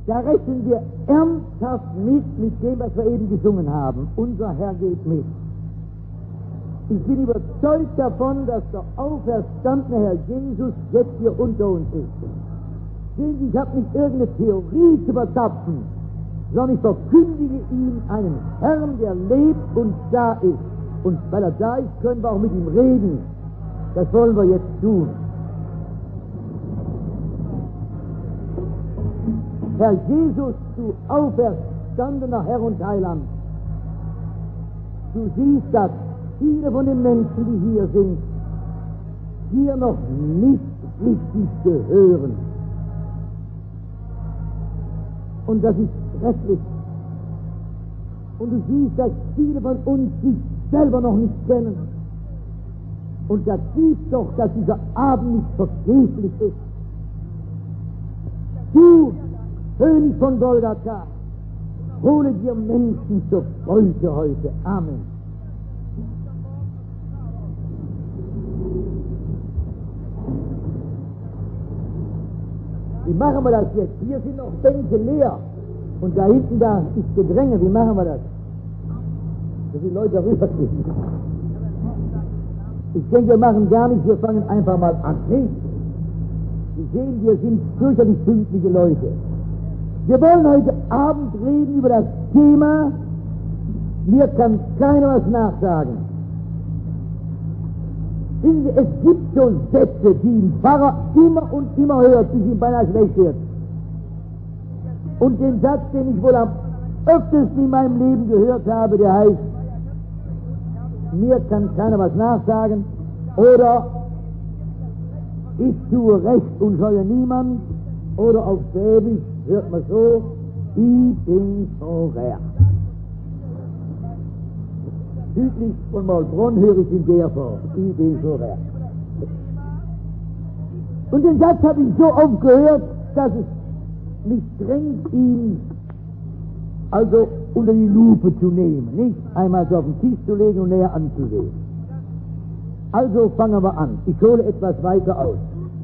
Da rechnen wir ernsthaft mit dem, was wir eben gesungen haben. Unser Herr geht mit. Ich bin überzeugt davon, dass der auferstandene Herr Jesus jetzt hier unter uns ist. Sehen Sie, ich habe nicht irgendeine Theorie zu verzapfen, sondern ich verkündige ihm einen Herrn, der lebt und da ist. Und weil er da ist, können wir auch mit ihm reden. Das wollen wir jetzt tun. Herr Jesus, du auferstandener Herr und Heiland, du siehst, dass viele von den Menschen, die hier sind, hier noch nicht richtig gehören. Und das ist schrecklich. Und du siehst, dass viele von uns sich selber noch nicht kennen. Und da siehst doch, dass dieser Abend nicht vergeblich ist. Du, König von Golgatha, hole dir Menschen zur Freude heute. Amen. Wie machen wir das jetzt? Hier sind noch Bänke leer. Und da hinten, da ist Gedränge. Wie machen wir das? Dass die Leute rübergehen. Ich denke, wir machen gar nichts. Wir fangen einfach mal an. Nee. Sie sehen, wir sind fürchterlich pünktliche Leute. Wir wollen heute Abend reden über das Thema, mir kann keiner was nachsagen. Wissen Sie, es gibt so Sätze, die ein Pfarrer immer und immer hört, bis ihm beinahe schlecht wird. Und den Satz, den ich wohl am öftesten in meinem Leben gehört habe, der heißt, mir kann keiner was nachsagen, oder ich tue Recht und scheue niemand, oder auf Schwäbisch hört man so, ich bin so recht. Südlich von Maulbronn höre ich in der vor, ich bin so recht. Und den Satz habe ich so oft gehört, dass es mich drängt, ihn also unter die Lupe zu nehmen, nicht einmal so auf den Tisch zu legen und näher anzusehen. Also fangen wir an. Ich hole etwas weiter aus.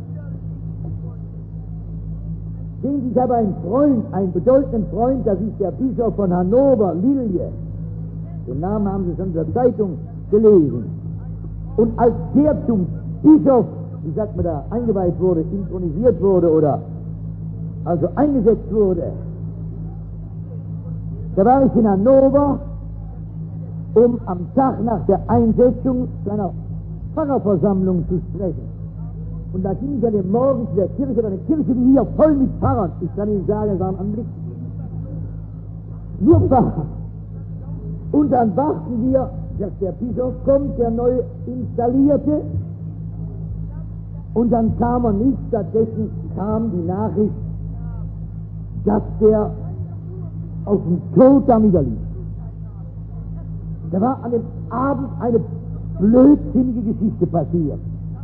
Sehen Sie, ich habe einen Freund, einen bedeutenden Freund, das ist der Bischof von Hannover, Lilje. Den Namen haben Sie schon in der Zeitung gelesen. Und als der zum Bischof, wie sagt man da, eingeweiht wurde, intronisiert wurde oder also eingesetzt wurde, da war ich in Hannover, um am Tag nach der Einsetzung zu einer Pfarrerversammlung zu sprechen. Und da ging ich an dem Morgen zu der Kirche, eine Kirche wie hier, voll mit Pfarrern. Ich kann Ihnen sagen, es war ein Anblick. Nur Pfarrer. Und dann warten wir, dass der Bischof kommt, der neu installierte. Und dann kam er nicht, stattdessen kam die Nachricht, dass der auf dem Tod da niederliegt. Da war an dem Abend eine blödsinnige Geschichte passiert.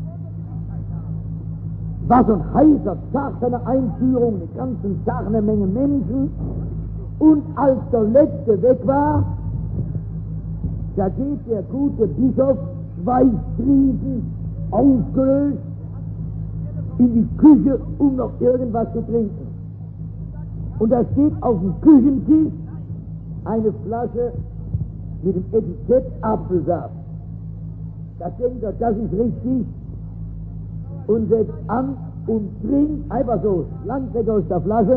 War so ein heißer Tag seiner Einführung, den ganzen Tag eine Menge Menschen. Und als der Letzte weg war, da geht der gute Bischof, schweißtriefend, aufgelöst, in die Küche, um noch irgendwas zu trinken. Und da steht auf dem Küchentisch eine Flasche mit dem Etikett Apfelsaft. Da denkt er, das ist richtig, und setzt an und trinkt einfach so langweg aus der Flasche.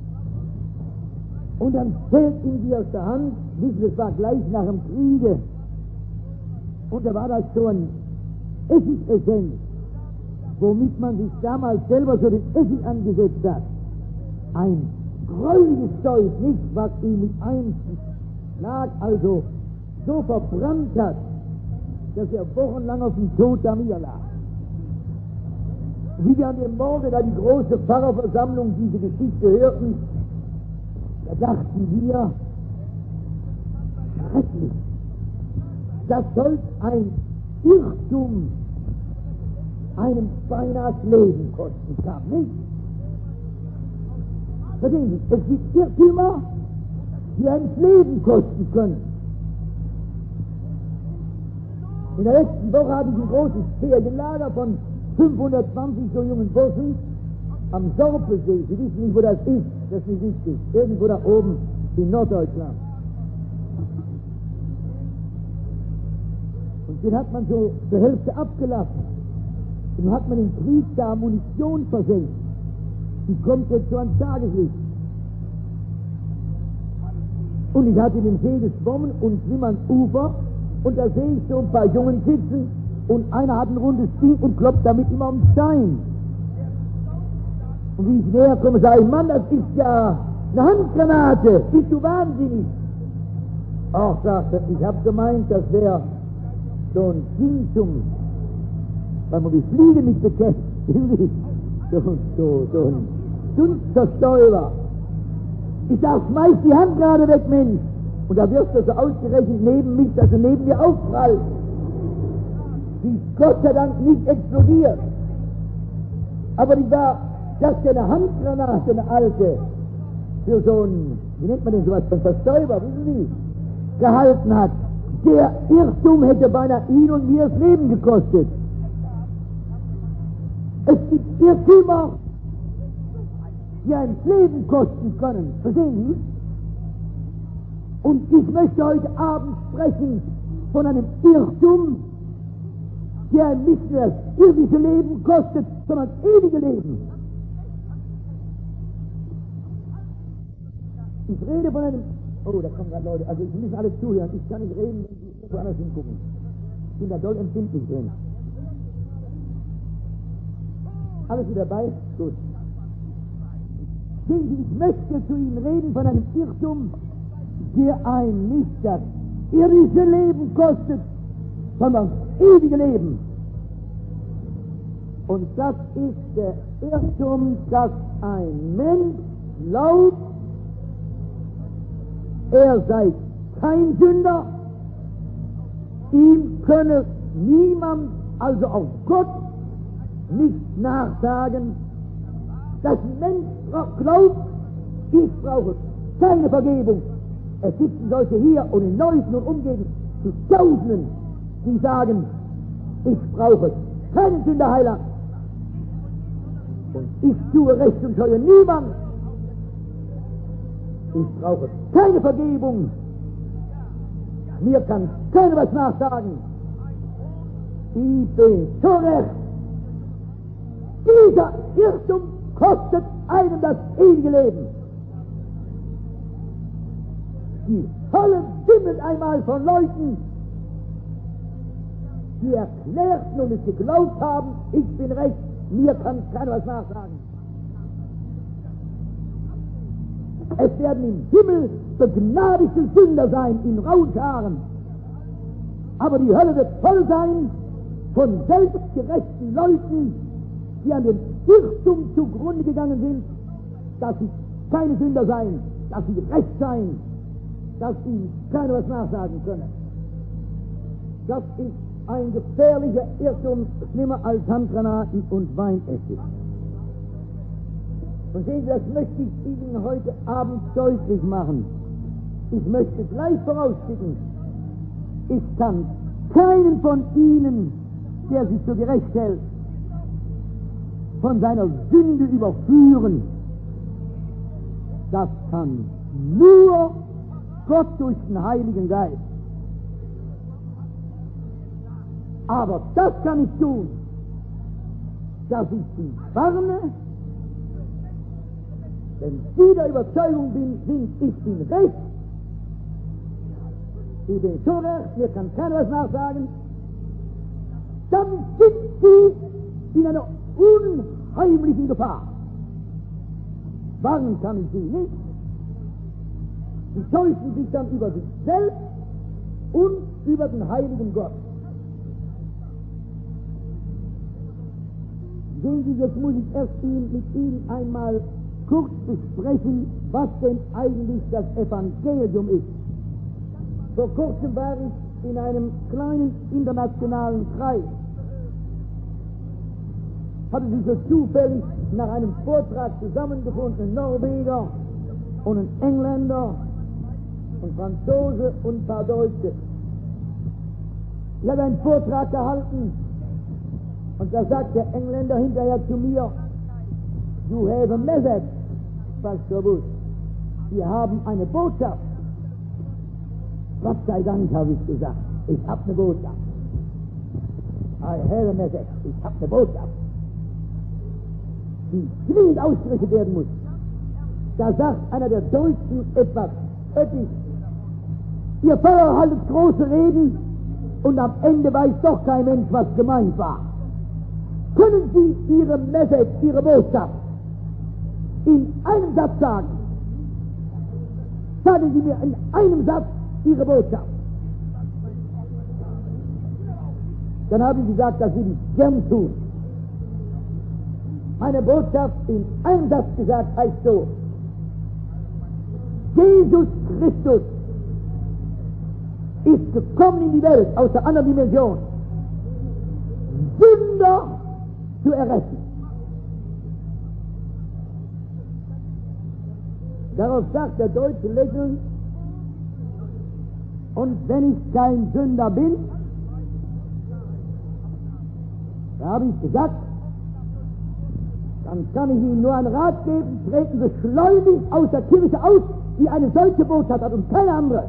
Und dann fällt ihm die aus der Hand. Wissen Sie, es war gleich nach dem Kriege. Und da war das so ein Essigessenz, womit man sich damals selber so den Essig angesetzt hat. Ein gräuliches Zeug, nicht, was ihn mit einem Schlag also so verbrannt hat, dass er wochenlang auf dem Tod da niederlag. Wie wir an dem Morgen da die große Pfarrerversammlung diese Geschichte hörten, da dachten wir, schrecklich, das soll ein Irrtum einem beinahe das Leben kosten kann, nicht? Verstehen Sie, es gibt Irrtümer, die einem das Leben kosten können. In der letzten Woche hatte ich ein großes Ferienlager von 520 so jungen Burschen am Sorpesee, Sie wissen nicht, wo das ist, das ist nicht wichtig, irgendwo da oben in Norddeutschland. Und den hat man so zur Hälfte abgelassen. Dann hat man im Krieg da Munition versenkt. Die kommt jetzt so ans Tageslicht. Und ich hatte in dem See geschwommen und schwimm ans Ufer und da sehe ich so ein paar Jungen sitzen und einer hat ein rundes Ding und klopft damit immer am Stein. Und wie ich näher komme, sage ich, Mann, das ist ja eine Handgranate, bist du wahnsinnig? Ach, sagte er, ich habe gemeint, das wäre so ein Ding weil man die Fliege nicht bekämpft, so ein Dunstzerstäuber. Ich sag, schmeiß die Hand gerade weg, Mensch. Und da wirst du so ausgerechnet neben mich, dass du neben dir aufprallst. Die ist Gott sei Dank nicht explodiert. Aber die war, dass der eine Handgranate, eine alte, für so ein, wie nennt man denn sowas, ein Verstäuber, wissen Sie, gehalten hat. Der Irrtum hätte beinahe ihn und mir das Leben gekostet. Es gibt Irrtümer, die ein Leben kosten können. Verstehen Sie? Und ich möchte heute Abend sprechen von einem Irrtum, der nicht nur das irdische Leben kostet, sondern das ewige Leben. Ich rede von einem... Oh, da kommen gerade Leute. Also ich muss alle zuhören. Ich kann nicht reden, wenn Sie irgendwo anders hingucken. Ich bin da doll empfindlich drin. Alles wieder dabei? Gut. Sehen Sie, ich möchte zu Ihnen reden von einem Irrtum, der ein nicht das irdische Leben kostet, sondern das ewige Leben. Und das ist der Irrtum, dass ein Mensch glaubt, er sei kein Sünder, ihm könne niemand, also auch Gott, nicht nachsagen. Das Mensch glaubt, ich brauche keine Vergebung. Es gibt solche hier und in Neußen und Umgegend zu Tausenden, die sagen, ich brauche keinen Sünderheiler und ich tue Recht und scheue niemand. Ich brauche keine Vergebung. Mir kann keiner was nachsagen. Ich bin so recht. Dieser Irrtum kostet einem das ewige Leben. Die Hölle wimmelt einmal von Leuten, die erklärten und es geglaubt haben, ich bin recht, mir kann keiner was nachsagen. Es werden im Himmel begnadigte Sünder sein, in Rauscharen. Aber die Hölle wird voll sein von selbstgerechten Leuten, die an dem Irrtum zugrunde gegangen sind, dass sie keine Sünder seien, dass sie recht seien, dass ihnen keiner was nachsagen könne. Das ist ein gefährlicher Irrtum, schlimmer als Handgranaten und Weinessig. Und sehen Sie, das möchte ich Ihnen heute Abend deutlich machen. Ich möchte gleich vorausschicken, ich kann keinen von Ihnen, der sich so gerecht hält, von seiner Sünde überführen. Das kann nur Gott durch den Heiligen Geist. Aber das kann ich tun, dass ich Sie warne, wenn Sie der Überzeugung sind, ich bin recht, ich bin so recht, mir kann keiner was nachsagen, dann sind Sie in einer unheimlichen Gefahr. Warnen kann ich Sie nicht. Sie täuschen sich dann über sich selbst und über den heiligen Gott. Sehen Sie, jetzt muss ich erst mit Ihnen einmal kurz besprechen, was denn eigentlich das Evangelium ist. Vor kurzem war ich in einem kleinen internationalen Kreis. Hatte sich so zufällig nach einem Vortrag zusammengefunden, ein Norweger und ein Engländer, ein Franzose und ein paar Deutsche. Ich habe einen Vortrag gehalten und da sagt der Engländer hinterher zu mir, You have a message, Pastor Bush. Wir haben eine Botschaft. Gott sei Dank, habe ich gesagt. Ich habe eine Botschaft. I have a message. Ich habe eine Botschaft, die zwingend ausgerichtet werden muss. Da sagt einer der Deutschen etwas. Ihr Pfarrer haltet große Reden und am Ende weiß doch kein Mensch, was gemeint war. Können Sie Ihre Message, Ihre Botschaft in einem Satz sagen? Sagen Sie mir in einem Satz Ihre Botschaft. Dann habe ich gesagt, das will ich gern tun. Meine Botschaft in einem Satz gesagt heißt so: Jesus Christus ist gekommen in die Welt aus der anderen Dimension, Sünder zu erretten. Darauf sagt der Deutsche lächelnd: Und wenn ich kein Sünder bin, da habe ich gesagt, dann kann ich Ihnen nur einen Rat geben: Treten Sie schleunigst aus der Kirche aus, die eine solche Botschaft hat und keine andere.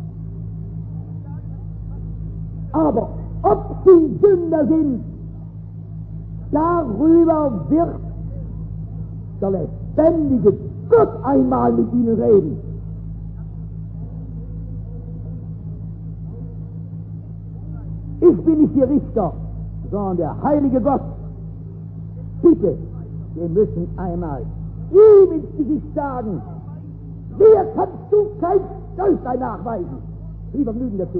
Aber ob Sie Sünder sind, darüber wird der lebendige Gott einmal mit Ihnen reden. Ich bin nicht Ihr Richter, sondern der heilige Gott. Bitte, wir müssen einmal ihm ins Gesicht sagen: Mir kannst du kein Stolzlein nachweisen. Viel Vergnügen dazu.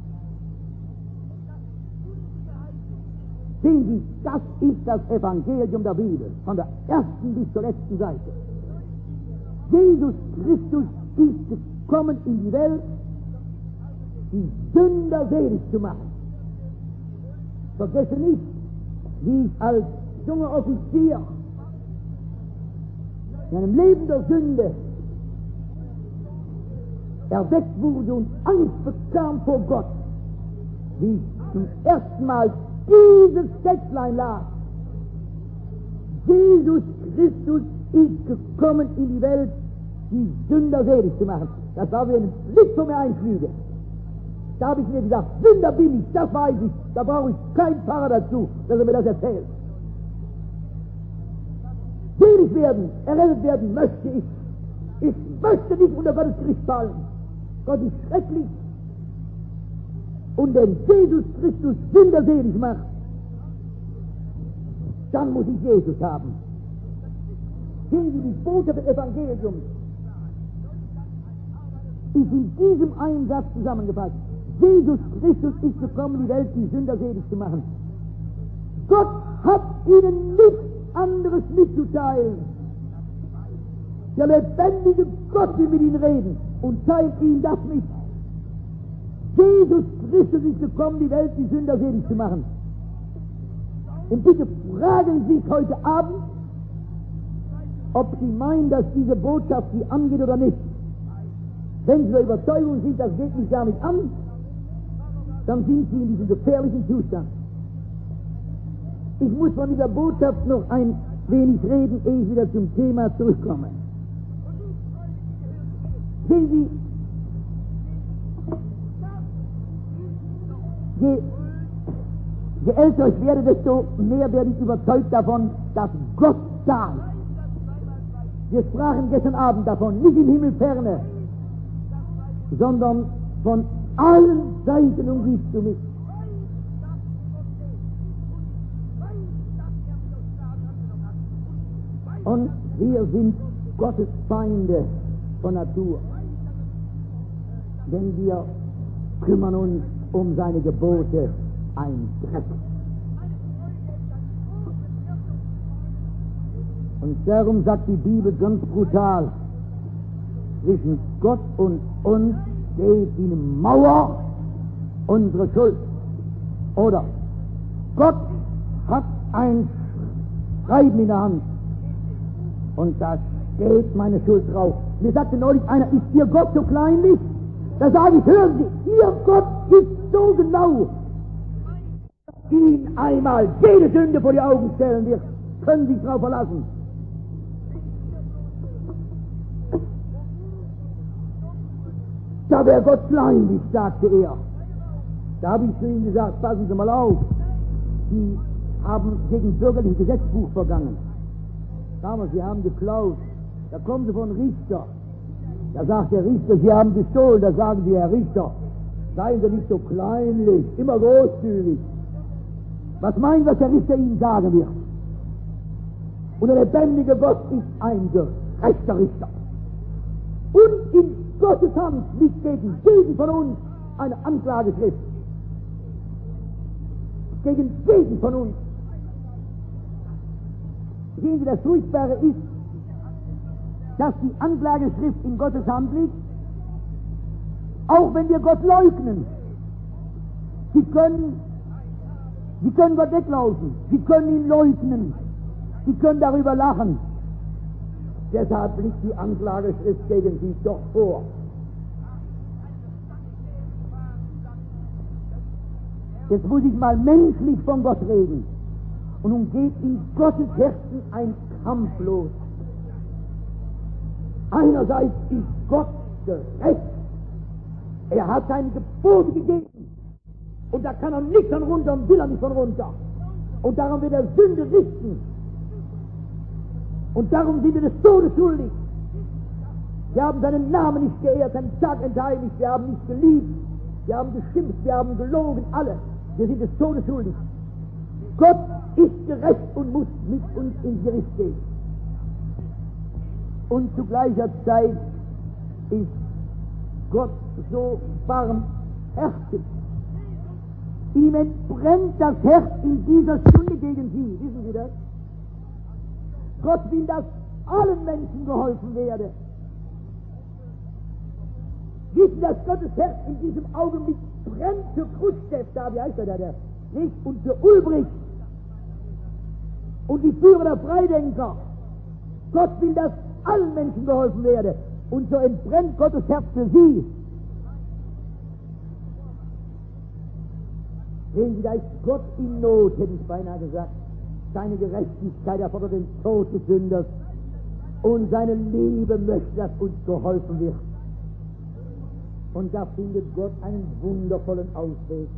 Sehen Sie, das ist das Evangelium der Bibel, von der ersten bis zur letzten Seite. Jesus Christus ist gekommen in die Welt, die Sünder selig zu machen. Vergesse nicht, wie ich als junger Offizier in einem Leben der Sünde erweckt wurde und Angst bekam vor Gott, wie ich zum ersten Mal dieses Textlein las: Jesus Christus ist gekommen in die Welt, die Sünder selig zu machen. Das war wie ein Blick vor mir einflüge. Da habe ich mir gesagt, Sünder bin ich, das weiß ich, da brauche ich keinen Pfarrer dazu, dass er mir das erzählt. Selig werden, errettet werden möchte ich. Ich möchte nicht unter Gottes Gericht fallen. Gott ist schrecklich. Und wenn Jesus Christus Sünder selig macht, dann muss ich Jesus haben. Sehen Sie, die Botschaft des Evangeliums ist in diesem einen Satz zusammengefasst: Jesus Christus ist gekommen, die Welt, die Sünder selig zu machen. Gott hat ihnen nichts anderes mitzuteilen. Der lebendige Gott will mit ihnen reden und teilt ihnen das mit. Jesus Christus ist gekommen, die Welt, die Sünder selig zu machen. Und bitte fragen Sie sich heute Abend, ob Sie meinen, dass diese Botschaft Sie angeht oder nicht. Wenn Sie der Überzeugung sind, das geht mich gar nicht an, dann sind Sie in diesem gefährlichen Zustand. Ich muss von dieser Botschaft noch ein wenig reden, ehe ich wieder zum Thema zurückkomme. Sehen Sie, je älter ich werde, desto mehr werde ich überzeugt davon, dass Gott da ist. Wir sprachen gestern Abend davon, nicht im Himmel ferne, sondern von allen Seiten umgibst du mich. Und wir sind Gottes Feinde von Natur, denn wir kümmern uns um seine Gebote ein Dreck. Und darum sagt die Bibel ganz brutal: Zwischen Gott und uns steht die Mauer unserer Schuld. Oder Gott hat ein Schreiben in der Hand und da steht meine Schuld drauf. Mir sagte neulich einer: Ist Ihr Gott so kleinlich? Da sage ich: Hören Sie, Ihr Gott ist so genau, dass Ihnen einmal jede Sünde vor die Augen stellen wird. Können Sie sich darauf verlassen. Da wäre Gott kleinlich, sagte er. Da habe ich zu ihm gesagt, passen Sie mal auf, Sie haben gegen das bürgerliche Gesetzbuch vergangen. Damals, Sie haben geklaut. Da kommen Sie von Richter. Da sagt der Richter, Sie haben gestohlen. Da sagen Sie, Herr Richter, seien Sie nicht so kleinlich, immer großzügig. Was meinen, was der Richter Ihnen sagen wird? Und der lebendige Gott ist ein gerechter Richter. Und in Gottes Hand liegt gegen jeden von uns eine Anklageschrift. Gegen jeden von uns. Sehen Sie, das Furchtbare ist, dass die Anklageschrift in Gottes Hand liegt, auch wenn wir Gott leugnen. Sie können Gott weglaufen, Sie können ihn leugnen, Sie können darüber lachen. Deshalb liegt die Anklageschrift gegen Sie doch vor. Jetzt muss ich mal menschlich von Gott reden. Und nun geht in Gottes Herzen ein Kampf los. Einerseits ist Gott gerecht. Er hat seine Gebote gegeben. Und da kann er nicht von runter und will er nicht von runter. Und darum wird er Sünde richten. Und darum sind wir des Todes schuldig. Wir haben seinen Namen nicht geehrt, seinen Tag entheiligt, wir haben nicht geliebt, wir haben geschimpft, wir haben gelogen, alle. Wir sind des Todes schuldig. Gott ist gerecht und muss mit uns ins Gericht gehen. Und zu gleicher Zeit ist Gott so barmherzig. Ihm entbrennt das Herz in dieser Stunde gegen Sie. Wissen Sie das? Gott will, dass allen Menschen geholfen werde. Wissen, dass Gottes Herz in diesem Augenblick brennt für Khrushchev, da, wie heißt er da, nicht? Und für Ulbricht und die Führer der Freidenker. Gott will, dass allen Menschen geholfen werde. Und so entbrennt Gottes Herz für Sie. Sehen Sie, da ist Gott in Not, hätte ich beinahe gesagt. Seine Gerechtigkeit erfordert den Tod des Sünders. Und seine Liebe möchte, dass uns geholfen wird. Und da findet Gott einen wundervollen Ausweg.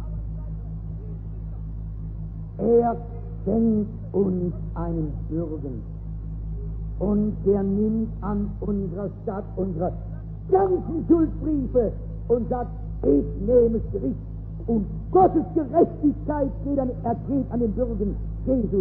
Er schenkt uns einen Bürgen. Und er nimmt an unserer Stadt unsere ganzen Schuldbriefe und sagt, ich nehme es Gericht. Und Gottes Gerechtigkeit ergeht an den Bürgen Jesus.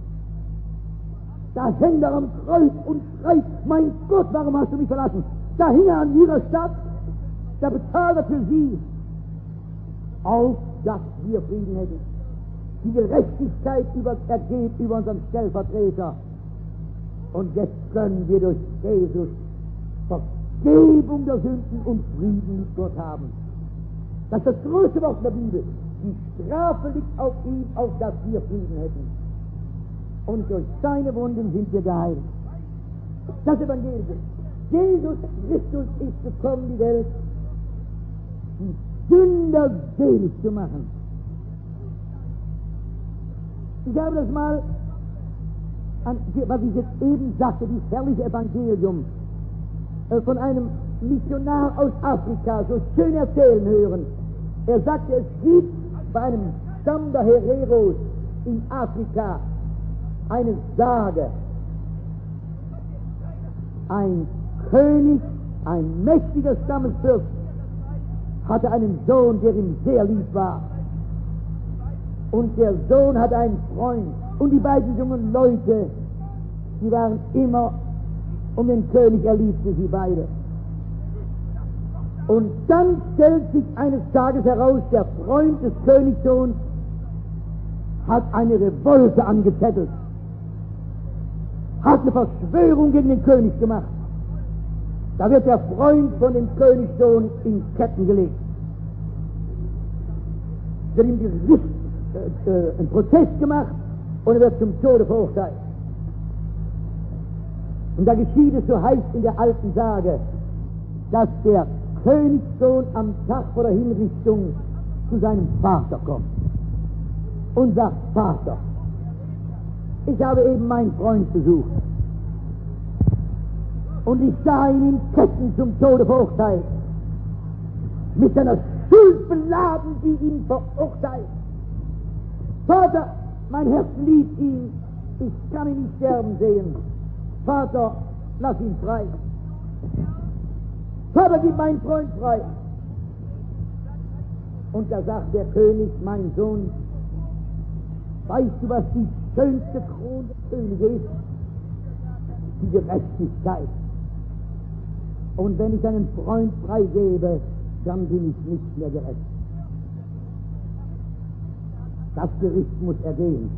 Da hängt er am Kreuz und schreit, mein Gott, warum hast du mich verlassen? Da hing er an ihrer Stadt, da bezahlt er für sie, auf dass wir Frieden hätten. Die Gerechtigkeit ergeht über unseren Stellvertreter. Und jetzt können wir durch Jesus Vergebung der Sünden und Frieden mit Gott haben. Das ist das größte Wort der Bibel. Die Strafe liegt auf ihm, auf dass wir Frieden hätten. Und durch seine Wunden sind wir geheilt. Das Evangelium. Jesus Christus ist gekommen, die Welt, die Sünder selig zu machen. Ich habe das mal, was ich jetzt eben sagte, dieses herrliche Evangelium von einem Missionar aus Afrika so schön erzählen hören. Er sagte, es gibt bei einem Stamm der Hereros in Afrika eine Sage. Ein König, ein mächtiger Stammesfürst, hatte einen Sohn, der ihm sehr lieb war. Und der Sohn hatte einen Freund. Und die beiden jungen Leute, die waren immer um den König, er liebte sie beide. Und dann stellt sich eines Tages heraus, der Freund des Königssohns hat eine Revolte angezettelt, hat eine Verschwörung gegen den König gemacht. Da wird der Freund von dem Königssohn in Ketten gelegt. Wird ihm ein Prozess gemacht und er wird zum Tode verurteilt. Und da geschieht es, so heißt in der alten Sage, dass der Königssohn am Tag vor der Hinrichtung zu seinem Vater kommt und sagt, Vater, ich habe eben meinen Freund besucht und ich sah ihn in Ketten zum Tode verurteilt. mit seiner Schuld beladen, die ihn verurteilt. Vater, mein Herz liebt ihn, ich kann ihn nicht sterben sehen. Vater, lass ihn frei. Vater, gib meinen Freund frei. Und da sagt der König, mein Sohn, weißt du, was die schönste Krone der Könige ist? Die Gerechtigkeit. Und wenn ich einen Freund freigebe, dann bin ich nicht mehr gerecht. Das Gericht muss ergehen.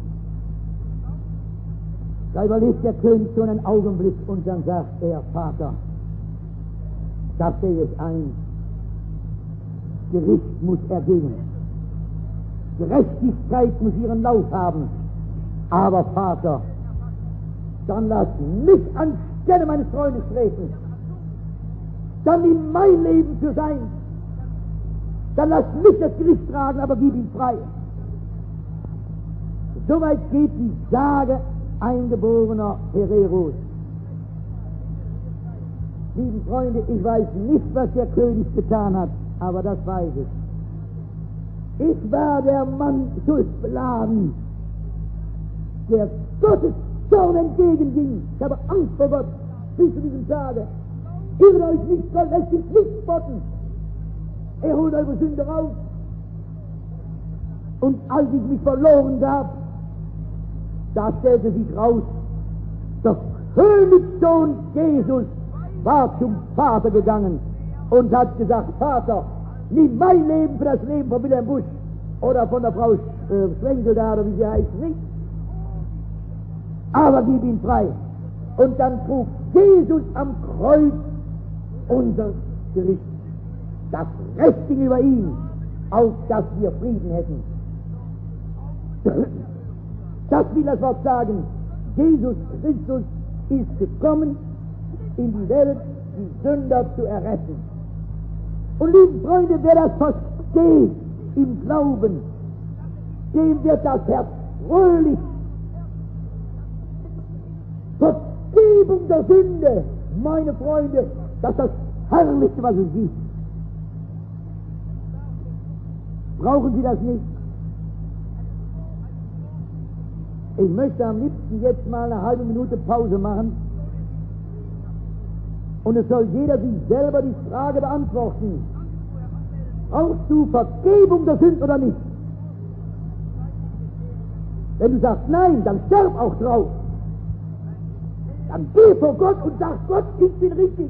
Da überlegt der König schon einen Augenblick und dann sagt er, Vater, das sehe ich ein. Gericht muss ergehen. Gerechtigkeit muss ihren Lauf haben. Aber Vater, dann lass mich anstelle meines Freundes treten. Dann nimm mein Leben für sein. Dann lass mich das Gericht tragen, aber gib ihn frei. Soweit geht die Sage eingeborener Hereros. Lieben Freunde, ich weiß nicht, was der König getan hat, aber das weiß ich. Ich war der Mann schuldbeladen, der Gottes Zorn entgegenging. Ich habe Angst vor Gott bis zu diesem Tage. Irrt euch nicht, Gott lässt sich nicht spotten. Er holt eure Sünde raus. Und als ich mich verloren gab, da stellte sich raus, der Königssohn Jesus war zum Vater gegangen und hat gesagt, Vater, nimm mein Leben für das Leben von Wilhelm Busch oder von der Frau Schwenkel da, oder wie sie heißt, nicht. Aber gib ihn frei. Und dann trug Jesus am Kreuz unser Gericht. Das Recht ging über ihn, auf dass wir Frieden hätten. Das will das Wort sagen. Jesus Christus ist gekommen in die Welt, die Sünder zu erretten. Und liebe Freunde, wer das versteht im Glauben, dem wird das Herz fröhlich. Vergebung der Sünde, meine Freunde, das ist das Herrlichste, was es gibt. Brauchen Sie das nicht? Ich möchte am liebsten jetzt mal eine halbe Minute Pause machen und es soll jeder sich selber die Frage beantworten. Brauchst du Vergebung der Sünden oder nicht? Wenn du sagst nein, dann sterb auch drauf. Dann geh vor Gott und sag, Gott, ich bin richtig.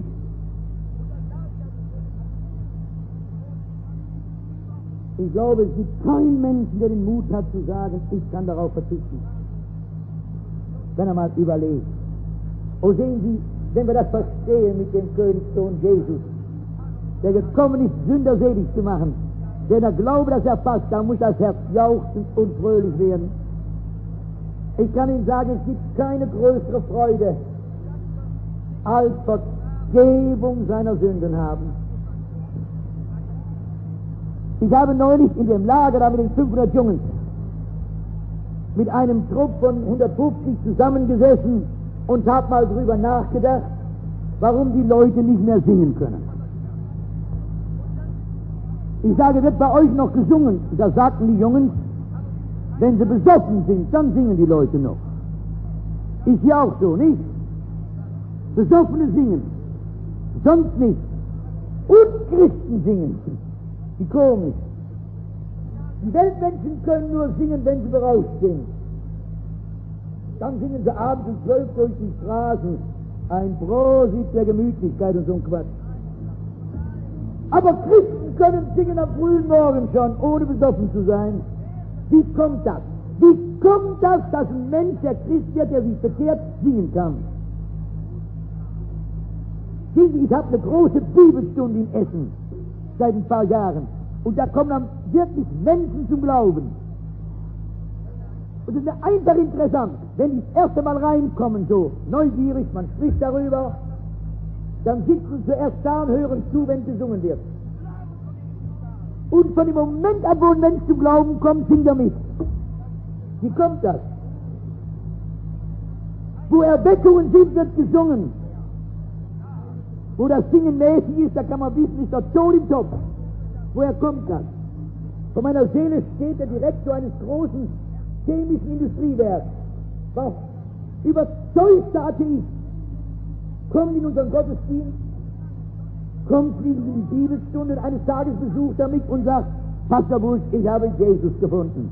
Ich glaube, es gibt keinen Menschen, der den Mut hat zu sagen, ich kann darauf verzichten. Wenn er mal überlegt. Oh, sehen Sie, wenn wir das verstehen mit dem Königssohn Jesus, der gekommen ist, Sünder selig zu machen, wenn der Glaube das erfasst, dann muss das Herz jauchzen und fröhlich werden. Ich kann Ihnen sagen, es gibt keine größere Freude, als Vergebung seiner Sünden haben. Ich habe neulich in dem Lager da mit den 500 Jungen mit einem Trupp von 150 zusammengesessen und habe mal drüber nachgedacht, warum die Leute nicht mehr singen können. Ich sage, wird bei euch noch gesungen? Da sagten die Jungen, wenn sie besoffen sind, dann singen die Leute noch. Ist ja auch so, nicht? Besoffene singen, sonst nicht. Und Christen singen. Wie komisch. Die Weltmenschen können nur singen, wenn sie berauscht sind. Dann singen sie abends um 12 durch die Straßen. Ein Prosit der Gemütlichkeit und so ein Quatsch. Aber Christen können singen am frühen Morgen schon, ohne besoffen zu sein. Wie kommt das? Wie kommt das, dass ein Mensch, der Christ wird, der sich bekehrt, singen kann? Ich habe eine große Bibelstunde in Essen seit ein paar Jahren. Und da kommen dann wirklich Menschen zum Glauben. Und es ist einfach interessant, wenn die das erste Mal reinkommen, so neugierig, man spricht darüber, dann sitzen sie zuerst da und hören zu, wenn gesungen wird. Und von dem Moment ab, wo ein Mensch zum Glauben kommt, singt er mit. Wie kommt das? Wo Erweckungen sind, wird gesungen. Wo das Singen mäßig ist, da kann man wissen, ist der Ton im Topf. Woher kommt das? Von meiner Seele steht der Direktor eines großen chemischen Industriewerks, war überzeugter Atheist, kommt in unseren Gottesdienst, kommt in die Bibelstunde und eines Tages besucht er mich und sagt, Pastor Busch, ich habe Jesus gefunden.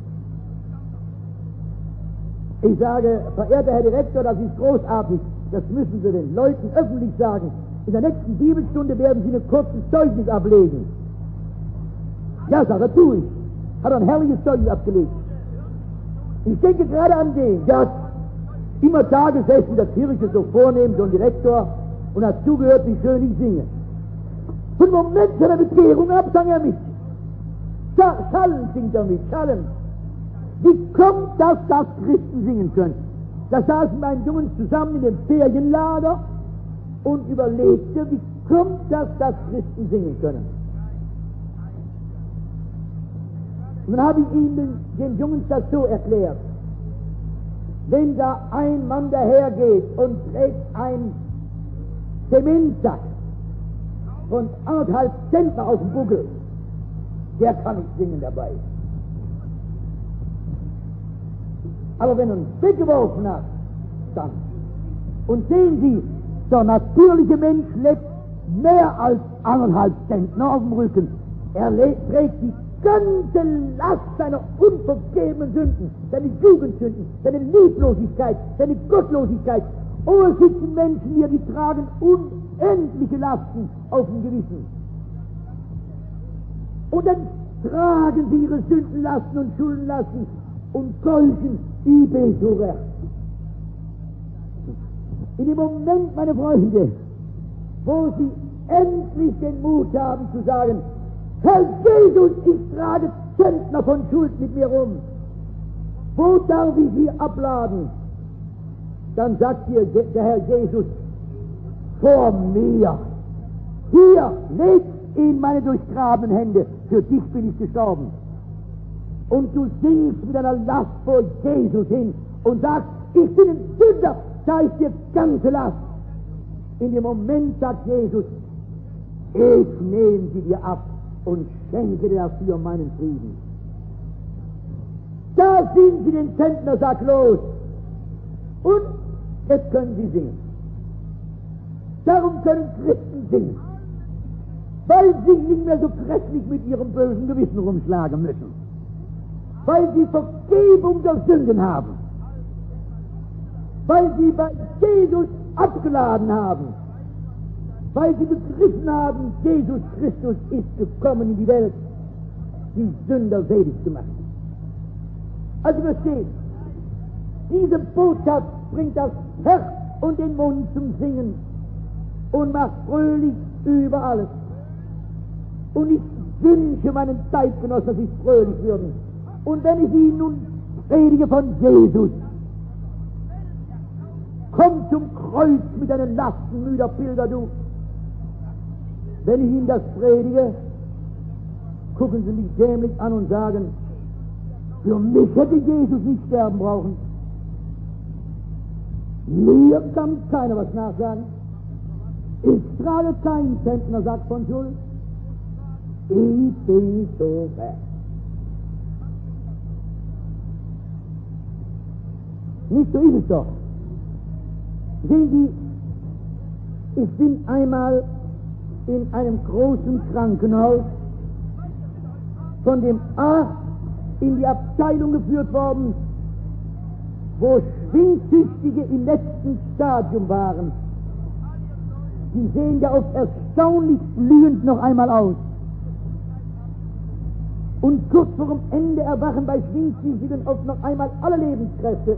Ich sage, verehrter Herr Direktor, das ist großartig, das müssen Sie den Leuten öffentlich sagen. In der nächsten Bibelstunde werden Sie ein kurzes Zeugnis ablegen. Ja, sagt er, tu ich. Hat ein herrliches Zeugnis abgelegt. Ich denke gerade an den, der hat immer Tage gesessen in der Kirche, so vornehm, so ein Direktor, und hat zugehört, wie schön ich singe. Von Moment seiner Bekehrung ab sang er mit. Schallen singt er mit, Schallen. Wie kommt das, dass Christen singen können? Da saßen meine Jungs zusammen in dem Ferienlager und überlegte, wie kommt das, dass Christen singen können? Und dann habe ich ihnen, den Jungs, das so erklärt. Wenn da ein Mann dahergeht und trägt einen Zementsack von 1,5 Zentner auf dem Buckel, der kann nicht singen dabei. Aber wenn er ihn weggeworfen hat, dann. Und sehen Sie, der natürliche Mensch lebt mehr als 1,5 Zentner auf dem Rücken. Er trägt die ganze Last seiner unvergebenen Sünden, seine Jugendsünden, seine Lieblosigkeit, seine Gottlosigkeit. Oh, es sitzen Menschen hier, die tragen unendliche Lasten auf dem Gewissen. Und dann tragen sie ihre Sündenlasten und Schuldenlasten und keuchen übel. In dem Moment, meine Freunde, wo sie endlich den Mut haben zu sagen, Herr Jesus, ich trage Zentner von Schuld mit mir rum, wo darf ich sie abladen? Dann sagt dir der Herr Jesus, vor mir, hier, leg in meine durchgrabenen Hände, für dich bin ich gestorben. Und du singst mit einer Last vor Jesus hin und sagst, ich bin ein Sünder, da ist die ganze Last. In dem Moment sagt Jesus, ich nehme sie dir ab und schenke dir dafür meinen Frieden. Da sind sie den Zentnersack los. Und jetzt können sie singen. Darum können Christen singen, weil sie nicht mehr so grässlich mit ihrem bösen Gewissen rumschlagen müssen, weil sie Vergebung der Sünden haben, weil sie bei Jesus abgeladen haben, weil sie begriffen haben, Jesus Christus ist gekommen in die Welt, die Sünder selig zu machen. Also versteht, diese Botschaft bringt das Herz und den Mund zum Singen und macht fröhlich über alles. Und ich wünsche meinen Zeitgenossen, dass sie fröhlich würden. Und wenn ich ihnen nun predige von Jesus, komm zum Kreuz mit deinen Lasten, müder Pilger, du. Wenn ich ihnen das predige, gucken sie mich dämlich an und sagen, für mich hätte Jesus nicht sterben brauchen. Mir kann keiner was nachsagen. Ich trage keinen Zentnersack von Schuld. Ich bin so fest. Nicht so ist es doch. Sehen Sie, ich bin einmal in einem großen Krankenhaus von dem Arzt in die Abteilung geführt worden, wo Schwindsüchtige im letzten Stadium waren. Die sehen ja oft erstaunlich blühend noch einmal aus. Und kurz vor dem Ende erwachen bei Schwindsüchtigen oft noch einmal alle Lebenskräfte.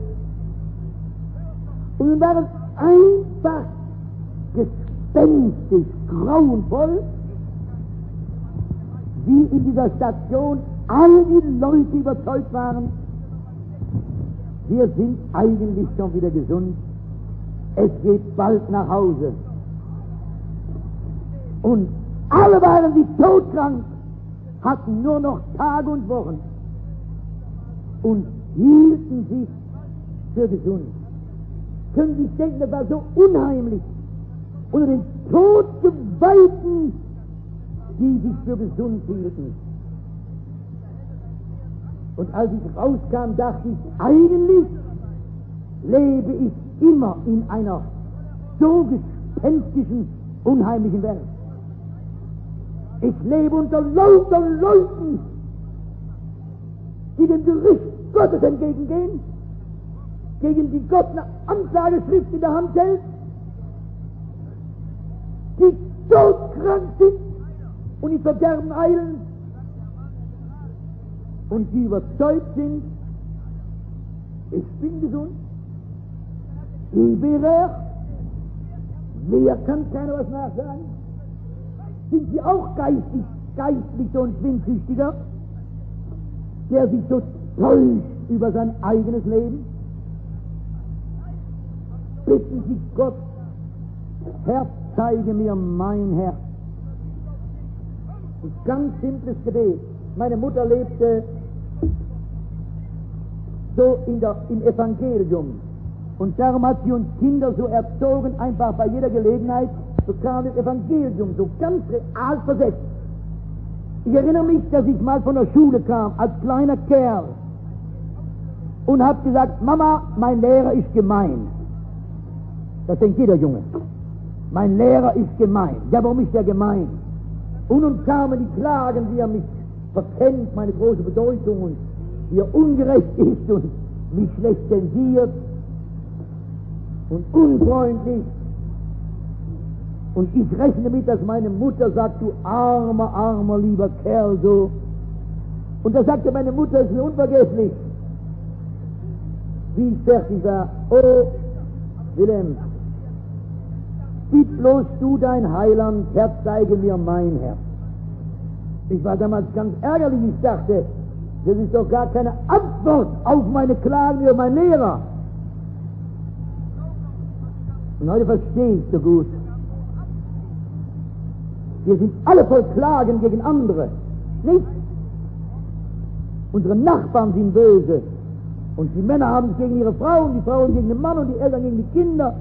Und nun war es einfach gespenstisch, grauenvoll, wie in dieser Station all die Leute überzeugt waren, wir sind eigentlich schon wieder gesund, es geht bald nach Hause. Und alle waren wie todkrank, hatten nur noch Tage und Wochen und hielten sich für gesund. Können Sie sich denken, das war so unheimlich. Unter den Todgeweihten die sich für gesund hielten. Und als ich rauskam, dachte ich, eigentlich lebe ich immer in einer so gespenstischen, unheimlichen Welt. Ich lebe unter lauter Leuten, die dem Gericht Gottes entgegengehen, gegen die Gott eine Anklageschrift in der Hand hält, die todkrank sind und ins Verderben eilen und die überzeugt sind, ich bin gesund, ich bin er, mir kann keiner was nachsagen. Sind sie auch geistlicher und schwindsüchtiger, der sich so täuscht über sein eigenes Leben? Bitten Sie Gott, Herr, zeige mir mein Herz. Ein ganz simples Gebet. Meine Mutter lebte so im Evangelium. Und darum hat sie uns Kinder so erzogen, einfach bei jeder Gelegenheit, so kam das Evangelium so ganz real versetzt. Ich erinnere mich, dass ich mal von der Schule kam, als kleiner Kerl, und habe gesagt, Mama, mein Lehrer ist gemein. Das denkt jeder Junge. Mein Lehrer ist gemein. Ja, warum ist er gemein? Und nun kamen die Klagen, wie er mich verkennt, meine große Bedeutung, und wie er ungerecht ist und mich schlecht zensiert und unfreundlich. Und ich rechne mit, dass meine Mutter sagt, du armer, lieber Kerl, so. Und da sagte meine Mutter, es ist mir unvergesslich, wie ich fertig war. Oh, Wilhelm, bitt bloß du dein Heiland, Herr, zeige mir mein Herz. Ich war damals ganz ärgerlich, ich dachte, das ist doch gar keine Antwort auf meine Klagen über meinen Lehrer. Und heute verstehe ich so gut. Wir sind alle voll Klagen gegen andere, nicht? Unsere Nachbarn sind böse. Und die Männer haben es gegen ihre Frauen, die Frauen gegen den Mann und die Eltern gegen die Kinder.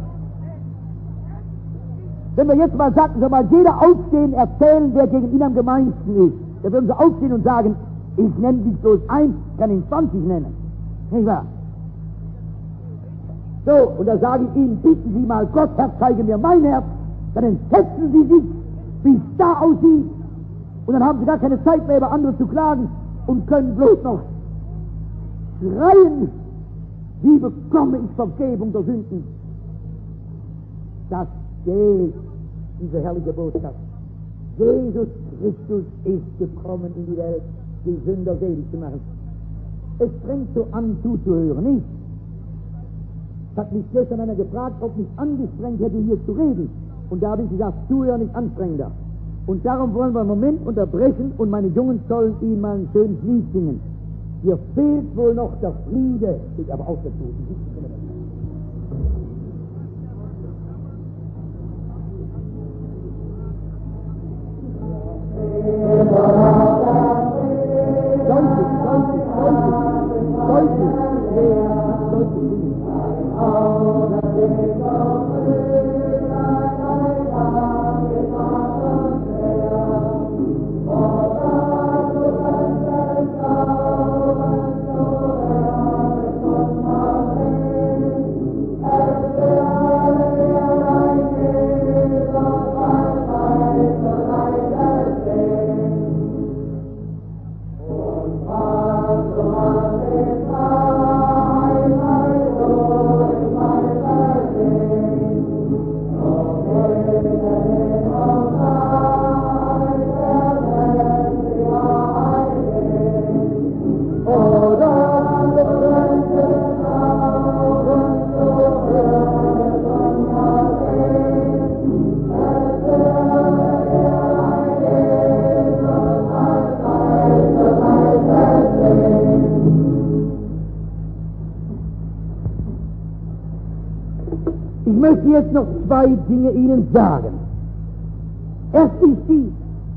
Wenn wir jetzt mal sagen, soll mal jeder aufstehen, erzählen, wer gegen ihn am gemeinsten ist. Da würden sie aufstehen und sagen, ich nenne dich bloß 1, kann ihn 20 nennen. Nicht wahr? So, und da sage ich Ihnen, bitten Sie mal Gott, Herr, zeige mir mein Herz. Dann entsetzen Sie sich, wie es da aussieht. Und dann haben Sie gar keine Zeit mehr, über andere zu klagen und können bloß noch schreien, wie bekomme ich Vergebung der Sünden. Das geht, diese herrliche Botschaft. Jesus Christus ist gekommen in die Welt, die Sünder selig zu machen. Es fängt so an zuzuhören, nicht? Es hat mich gestern einer gefragt, ob mich angestrengt hätte, hier zu reden. Und da habe ich gesagt, Zuhören ist anstrengender. Und darum wollen wir einen Moment unterbrechen und meine Jungen sollen Ihnen mal ein schönes Lied singen. Hier fehlt wohl noch der Friede, steht aber auch dazu. Ich möchte jetzt noch 2 Dinge Ihnen sagen. Erstens dies.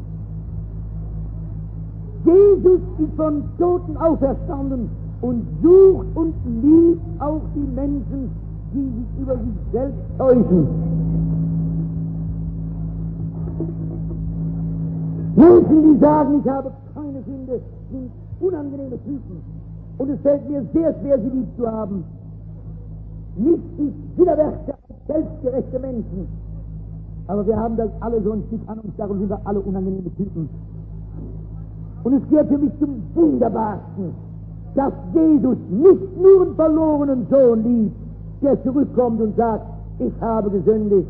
Jesus ist von Toten auferstanden und sucht und liebt auch die Menschen, die sich über sich selbst täuschen. Menschen, die sagen, ich habe keine Sünde, sind unangenehme Typen. Und es fällt mir sehr schwer, sie lieb zu haben. Nicht ich widerwärtige als selbstgerechte Menschen. Aber wir haben das alle so ein Stück an uns, darum sind wir alle unangenehme Typen. Und es gehört für mich zum Wunderbarsten, dass Jesus nicht nur einen verlorenen Sohn liebt, der zurückkommt und sagt, ich habe gesündigt,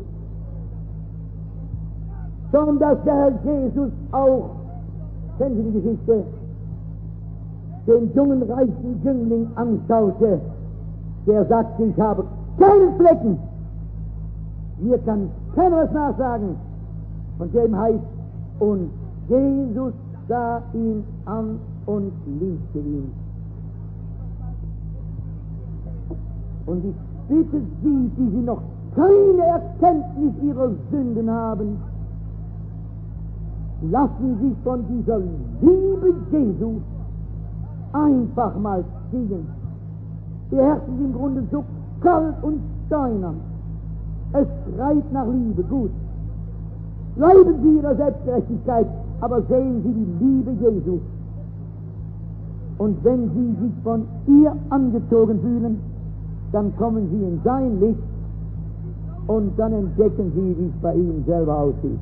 sondern dass der Herr Jesus auch, kennen Sie die Geschichte, den jungen reichen Jüngling anschaute, der sagte, ich habe keinen Flecken, mir kann keiner was nachsagen, von dem heißt, und Jesus sah ihn an und liebte ihn. Und ich bitte Sie, die Sie noch keine Erkenntnis Ihrer Sünden haben, lassen Sie von dieser Liebe Jesu einfach mal ziehen. Ihr Herz ist im Grunde so kalt und steinern. Es schreit nach Liebe, gut. Bleiben Sie Ihrer Selbstgerechtigkeit, aber sehen Sie die Liebe Jesu. Und wenn Sie sich von ihr angezogen fühlen, dann kommen Sie in sein Licht und dann entdecken Sie, wie es bei Ihnen selber aussieht.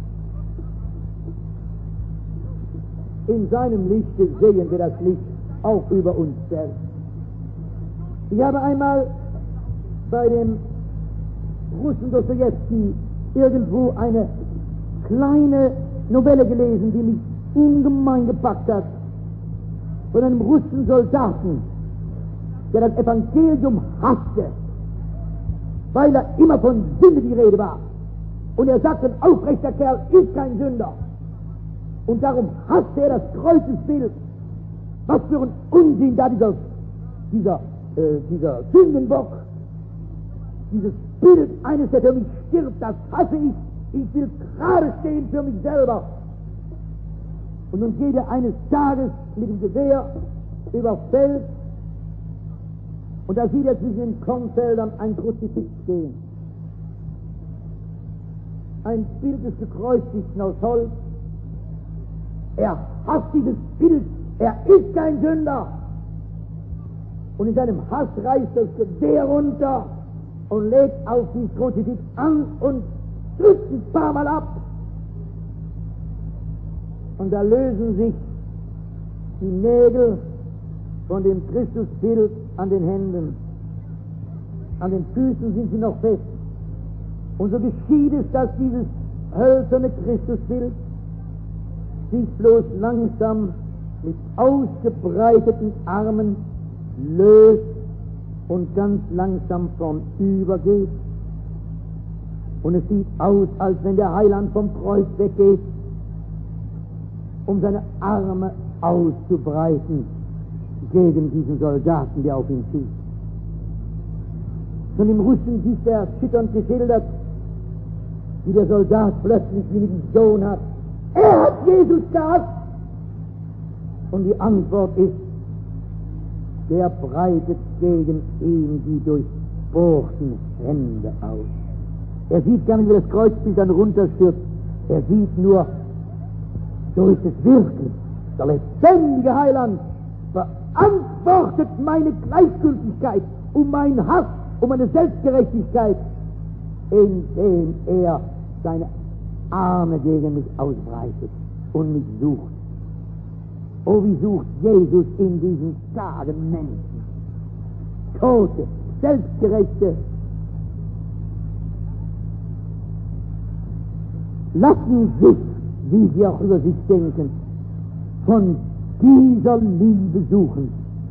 In seinem Lichte sehen wir das Licht auch über uns selbst. Ich habe einmal bei dem Russen Dostojewski irgendwo eine kleine Novelle gelesen, die mich ungemein gepackt hat, von einem russischen Soldaten, der das Evangelium hasste, weil er immer von Sünde die Rede war. Und er sagte, ein aufrechter Kerl ist kein Sünder. Und darum hasste er das Kreuzesbild. Was für ein Unsinn da dieser Sündenbock, dieses Bild eines, der für mich stirbt, das hasse ich. Ich will gerade stehen für mich selber. Und nun geht er eines Tages mit dem Gewehr über Feld und da sieht er zwischen den Kornfeldern ein Kruzifix stehen. Ein Bild des Gekreuzigten aus Holz. Er hasst dieses Bild. Er ist kein Sünder. Und in seinem Hass reißt das Gewehr runter und legt auf dieses Kruzifix an und drückt ein paar Mal ab. Und da lösen sich die Nägel von dem Christusbild an den Händen. An den Füßen sind sie noch fest. Und so geschieht es, dass dieses hölzerne Christusbild sich bloß langsam mit ausgebreiteten Armen löst und ganz langsam vornübergeht. Und es sieht aus, als wenn der Heiland vom Kreuz weggeht, um seine Arme auszubreiten gegen diesen Soldaten, der auf ihn schießt. Von dem Russen sieht er erschütternd geschildert, wie der Soldat plötzlich wie eine Vision hat. Er hat Jesus gehasst. Und die Antwort ist, der breitet gegen ihn die durchbohrten Hände aus. Er sieht gar nicht, wie das Kreuzbild dann runterstürzt. Er sieht nur, so ist es wirklich. Der lebendige Heiland verantwortet meine Gleichgültigkeit und meinen Hass und meine Selbstgerechtigkeit, indem er seine Arme gegen mich ausbreitet und mich sucht. Oh, wie sucht Jesus in diesen Tagen Menschen? Tote, Selbstgerechte. Lassen sich, wie sie auch über sich denken, von dieser Liebe suchen.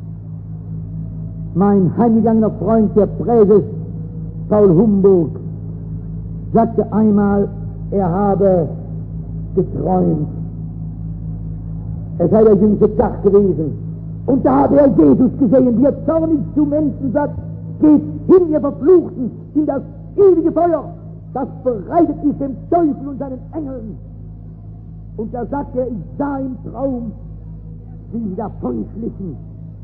Mein heimgegangener Freund, der Präses Paul Humburg, sagte einmal, er habe geträumt. Es sei der jüngste Tag gewesen. Und da habe er Jesus gesehen, wie er zornig zu Menschen sagt, geht hin, ihr Verfluchten, in das ewige Feuer, das bereitet ist dem Teufel und seinen Engeln. Und da sagt er, ich sah im Traum, wie sie davonschlichen.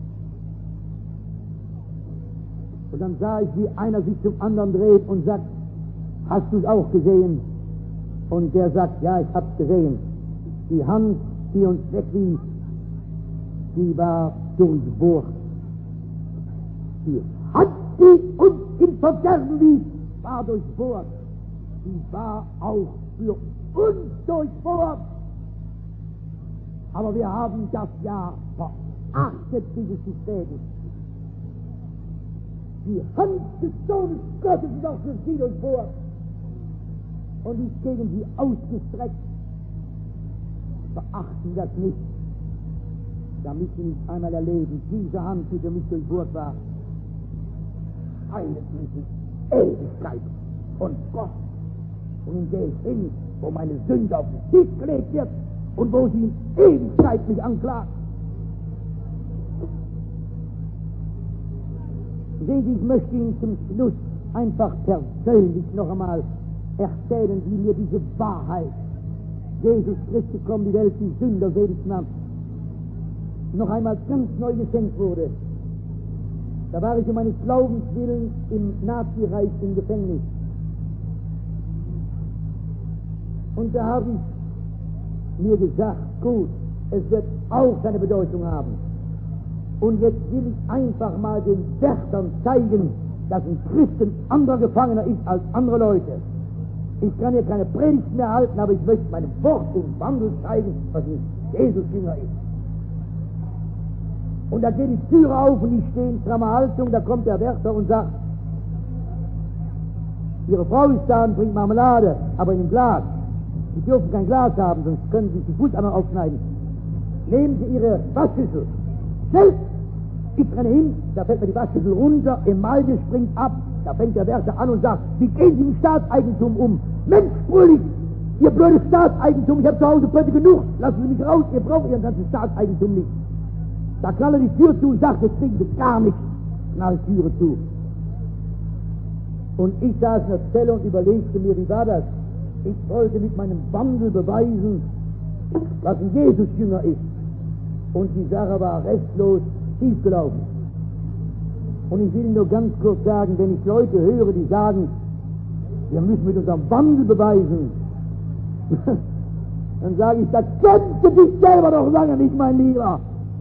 Und dann sah ich, wie einer sich zum anderen dreht und sagt, hast du es auch gesehen? Und der sagt, ja, ich hab's gesehen. Die Hand, die uns wegwies, die war durchbohrt. Die Hand, die uns in Verderben wies, war durchbohrt. Die war auch für uns durchbohrt. Aber wir haben das ja verachtet, bis es zu spät ist. Die Hand des Sohnes Gottes ist auch für sie durchbohrt und ist gegen sie ausgestreckt. Verachten das nicht, damit sie nicht einmal erleben, diese Hand, die für mich durchbohrt war, eilet mich in Ewigkeit und Gott. Und nun gehe ich hin, wo meine Sünde auf den Tisch gelegt wird und wo sie in Ewigkeit mich anklagt. Sehen Sie, ich möchte Ihnen zum Schluss einfach persönlich noch einmal erzählen, wie mir diese Wahrheit, Jesus Christus kommt die Welt, die Sünder selig nahm, noch einmal ganz neu geschenkt wurde. Da war ich um meines Glaubens willen im Nazireich im Gefängnis. Und da habe ich mir gesagt, gut, es wird auch seine Bedeutung haben. Und jetzt will ich einfach mal den Wärtern zeigen, dass ein Christ ein anderer Gefangener ist als andere Leute. Ich kann hier keine Predigt mehr halten, aber ich möchte meinem Wort und Wandel zeigen, was ein Jesus-Jünger ist. Und da geht die Tür auf und ich stehe in strammer Haltung, da kommt der Wärter und sagt, Ihre Frau ist da und bringt Marmelade, aber in einem Glas. Sie dürfen kein Glas haben, sonst können Sie die Fuß einmal aufschneiden. Nehmen Sie Ihre Waschschüssel. Schnell! Ich renne hin, da fällt mir die Waschschüssel runter, Emaille springt ab, da fängt der Wärter an und sagt, wie gehen Sie mit Staatseigentum um? Mensch, Fröhlich, Ihr blödes Staatseigentum, ich habe zu Hause Pötte genug, lassen Sie mich raus, ihr braucht Ihren ganzen Staatseigentum nicht. Da knallt er die Tür zu und sagt, jetzt kriegen Sie gar nichts, knallt die Türe zu. Und ich saß in der Zelle und überlegte mir, wie war das? Ich wollte mit meinem Wandel beweisen, was ein Jesus-Jünger ist. Und die Sache war restlos schiefgelaufen. Und ich will Ihnen nur ganz kurz sagen, wenn ich Leute höre, die sagen, wir müssen mit unserem Wandel beweisen, dann sage ich, das kennst du dich selber doch lange nicht, mein Lieber.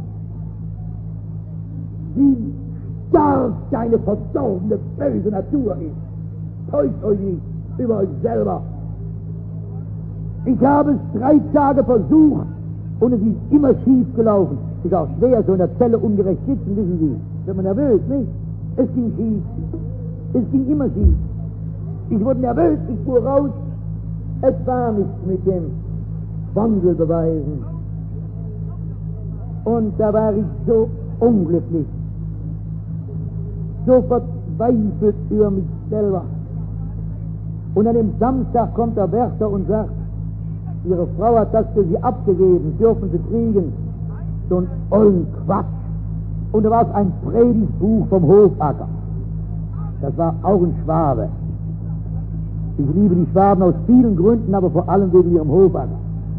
Wie stark deine verdorbene, böse Natur ist. Täuscht euch nicht über euch selber. Ich habe es 3 Tage versucht und es ist immer schief gelaufen. Ist auch schwer, so in der Zelle ungerecht sitzen, wissen Sie. Wenn man nervös, nicht? Es ging schief. Es ging immer schief. Ich wurde nervös, ich fuhr raus. Es war nichts mit dem Wandel beweisen. Und da war ich so unglücklich, so verzweifelt über mich selber. Und an dem Samstag kommt der Wärter und sagt, Ihre Frau hat das für Sie abgegeben, dürfen Sie kriegen. So ein ollen Quatsch. Und da war es ein Predigtbuch vom Hofacker. Das war auch ein Schwabe. Ich liebe die Schwaben aus vielen Gründen, aber vor allem wegen ihrem Hofacker.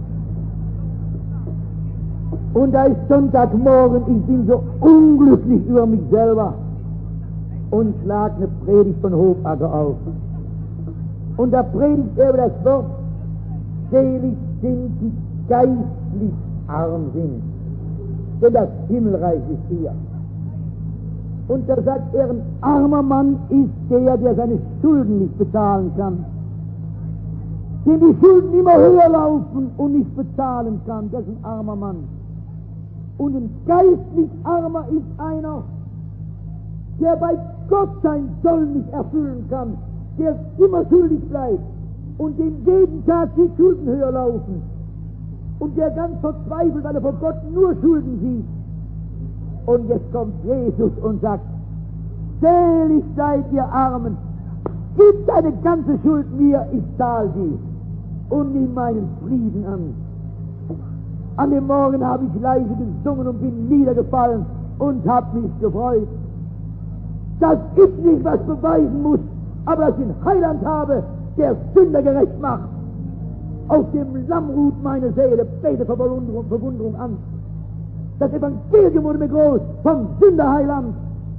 Und da ist Sonntagmorgen, ich bin so unglücklich über mich selber und schlag eine Predigt von Hofacker auf. Und da predigt er über das Wort, selig sind die geistlich arm sind, denn das Himmelreich ist hier. Und da sagt er, ein armer Mann ist der seine Schulden nicht bezahlen kann, dem die Schulden immer höher laufen und nicht bezahlen kann, das ist ein armer Mann. Und ein geistlich armer ist einer, der bei Gott sein Soll nicht erfüllen kann, der immer schuldig bleibt und dem jeden Tag die Schulden höher laufen und der ganz verzweifelt, weil er vor Gott nur Schulden sieht. Und jetzt kommt Jesus und sagt, selig seid ihr Armen, gib deine ganze Schuld mir, ich zahl sie und nimm meinen Frieden an. An dem Morgen habe ich leise gesungen und bin niedergefallen und habe mich gefreut. Dass ich nicht was beweisen muss, aber dass ich einen Heiland habe, der Sünder gerecht macht. Auf dem Lamm ruht meine Seele, bete Verwunderung an. Das Evangelium wurde mir groß, vom Sünderheiland.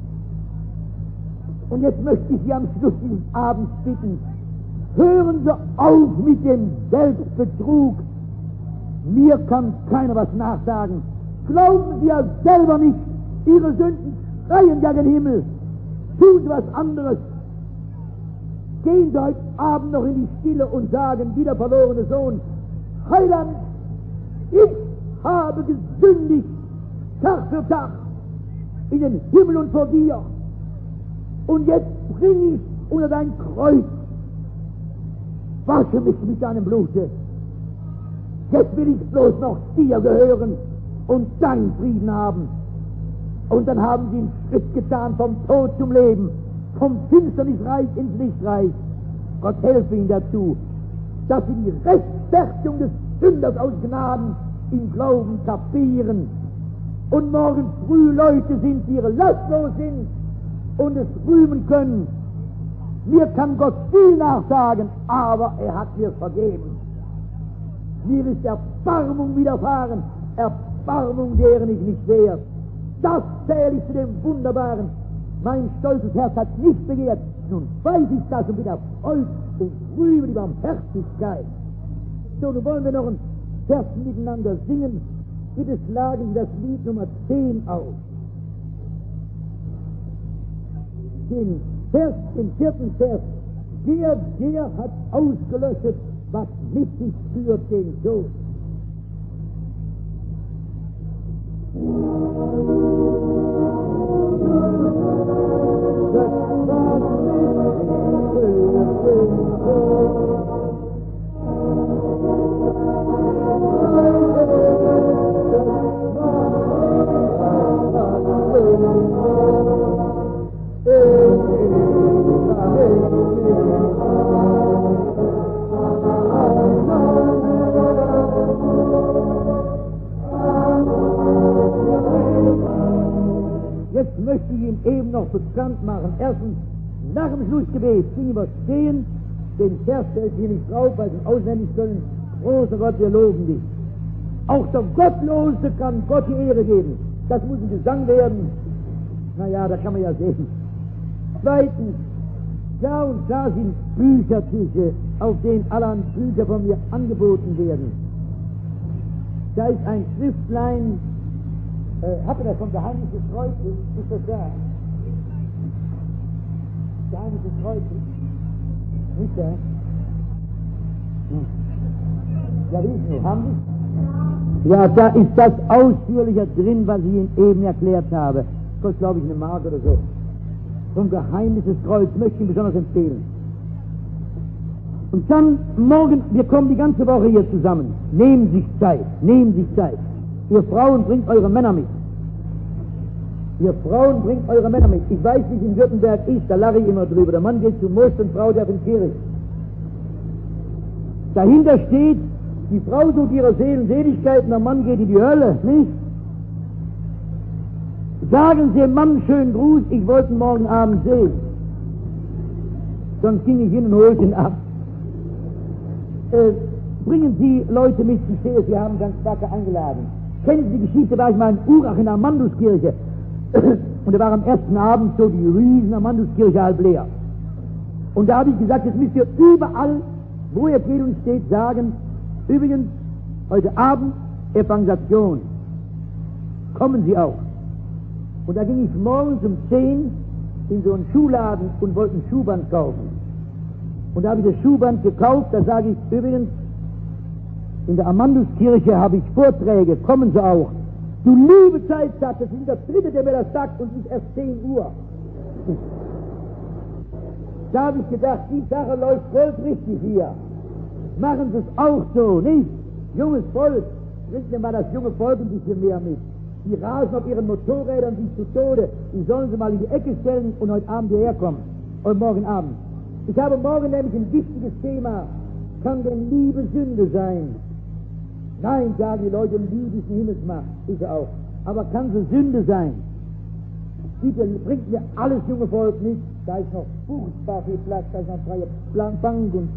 Und jetzt möchte ich Sie am Schluss dieses Abends bitten, hören Sie auf mit dem Selbstbetrug. Mir kann keiner was nachsagen. Glauben Sie ja selber nicht, Ihre Sünden schreien ja den Himmel. Tun Sie was anderes. Gehen Sie heute Abend noch in die Stille und sagen, wie der verlorene Sohn, Heiland, ich habe gesündigt, Tag für Tag, in den Himmel und vor dir. Und jetzt bring ich unter dein Kreuz, wasche mich mit deinem Blute. Jetzt will ich bloß noch dir gehören und deinen Frieden haben. Und dann haben sie einen Schritt getan vom Tod zum Leben, vom Finsternisreich ins Lichtreich. Gott helfe ihnen dazu, dass sie die Rechtfertigung des Sünders aus Gnaden im Glauben kapieren und morgen früh Leute sind, die lastlos sind und es rühmen können. Mir kann Gott viel nachsagen, aber er hat mir vergeben. Mir ist Erbarmung widerfahren, Erbarmung, deren ich nicht wert. Das zähle ich zu dem Wunderbaren. Mein stolzes Herz hat nicht begehrt. Nun weiß ich das und bin erfreut und rühme die Barmherzigkeit. So, nun wollen wir noch einen Vers miteinander singen. Bitte schlagen Sie das Lied Nummer 10 auf. Den vierten Vers. Der hat ausgelöscht, was mit sich führt, den Tod. Jetzt möchte ich Ihnen eben noch bekannt machen. Erstens, nach dem Schlussgebet singen wir stehen, den Vers, der ist hier nicht drauf, weil Sie ihn auswendig können. Großer Gott, wir loben dich. Auch der Gottlose kann Gott die Ehre geben. Das muss ein Gesang werden. Naja, da kann man ja sehen. Zweitens, da und da sind Büchertische, auf denen allerhand Bücher von mir angeboten werden. Da ist ein Schriftlein. Habt ihr das vom Geheimnis des Kreuzes? Ist das da? Geheimnis des Kreuzes? Nicht da? Ja, wie ist nur? Haben Sie? Ja, da ist das ausführlicher drin, was ich Ihnen eben erklärt habe. Kostet, glaube ich, eine Mark oder so. Vom Geheimnis des Kreuzes möchte ich Ihnen besonders empfehlen. Und dann morgen, wir kommen die ganze Woche hier zusammen. Nehmen Sie sich Zeit, nehmen Sie sich Zeit. Ihr Frauen bringt eure Männer mit. Ihr Frauen bringt eure Männer mit. Ich weiß, wie es in Württemberg ist, da lache ich immer drüber. Der Mann geht zum Most und Frau darf in die Kirche. Dahinter steht, die Frau sucht ihre Seelenseligkeit und der Mann geht in die Hölle, nicht? Sagen Sie dem Mann schönen Gruß, ich wollte ihn morgen Abend sehen. Sonst ging ich hin und holte ihn ab. Bringen Sie Leute mit, ich sehe, Sie haben ganz starke eingeladen. Kennen Sie die Geschichte, war ich mal in Urach in der Amanduskirche und da war am ersten Abend so die riesen Amanduskirche halb leer. Und da habe ich gesagt, jetzt müsst ihr überall, wo ihr geht und steht, sagen, übrigens, heute Abend Evangelisation. Kommen Sie auch. Und da ging ich morgens um 10 in so einen Schuhladen und wollte ein Schuhband kaufen. Und da habe ich das Schuhband gekauft, da sage ich, übrigens, in der Amanduskirche habe ich Vorträge, kommen Sie auch. Du liebe Zeit, sagt, das ist der Dritte, der mir das sagt, und es ist erst 10 Uhr. Da habe ich gedacht, die Sache läuft voll richtig hier. Machen Sie es auch so, nicht? Junges Volk, bringt mir mal das junge Volk ein bisschen mehr mit. Die rasen auf ihren Motorrädern wie zu Tode. Die sollen sie mal in die Ecke stellen und heute Abend hierher kommen. Und morgen Abend. Ich habe morgen nämlich ein wichtiges Thema. Kann denn Liebe Sünde sein? Nein, sagen die Leute, Liebe ist eine Himmelsmacht. Ist er auch. Aber kann sie Sünde sein? Bitte, bringt mir alles junge Volk mit. Da ist noch furchtbar viel Platz. Da ist noch freie Bank und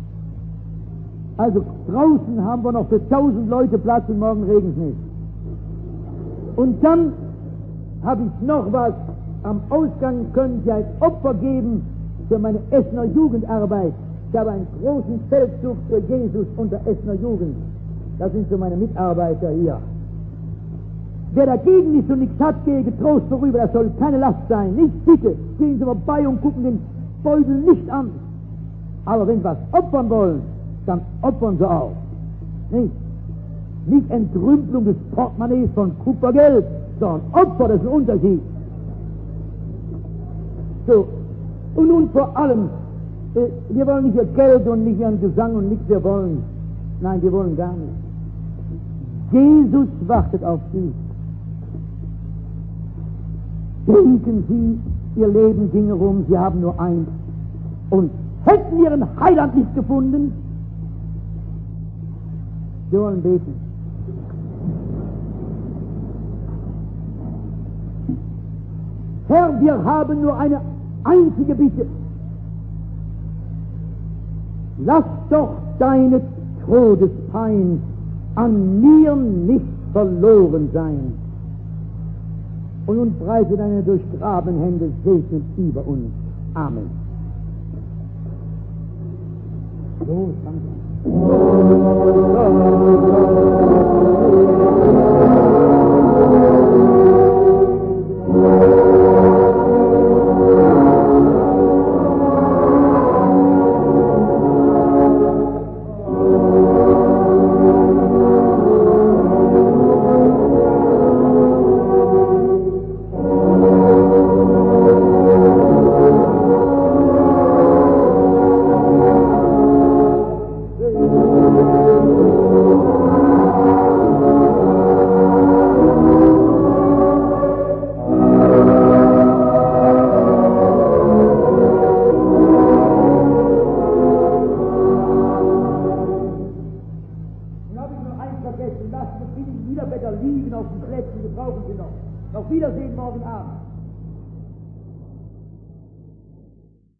also draußen haben wir noch für 1000 Leute Platz und morgen regnet es nicht. Und dann habe ich noch was. Am Ausgang können Sie ein Opfer geben für meine Essener Jugendarbeit. Ich habe einen großen Feldzug für Jesus unter Essener Jugend. Das sind so meine Mitarbeiter hier. Wer dagegen ist und nichts hat, gehe getrost vorüber, das soll keine Last sein. Nicht bitte, gehen Sie vorbei und gucken den Beutel nicht an. Aber wenn Sie was opfern wollen, dann opfern Sie auch. Nicht Entrümpelung des Portemonnaies von Kupfergeld, sondern Opfer, das ist ein Unterschied. So, und nun vor allem, wir wollen nicht ihr Geld und nicht ihren Gesang und nichts, wir wollen, nein, wir wollen gar nicht. Jesus wartet auf Sie. Denken Sie, Ihr Leben ginge rum, Sie haben nur eins. Und hätten Ihren Heiland nicht gefunden, wir wollen beten. Herr, wir haben nur eine einzige Bitte. Lass doch deine Todespein an mir nicht verloren sein. Und nun breite deine durchgrabenen Hände segnend über uns. Amen. So, Wiedersehen morgen Abend.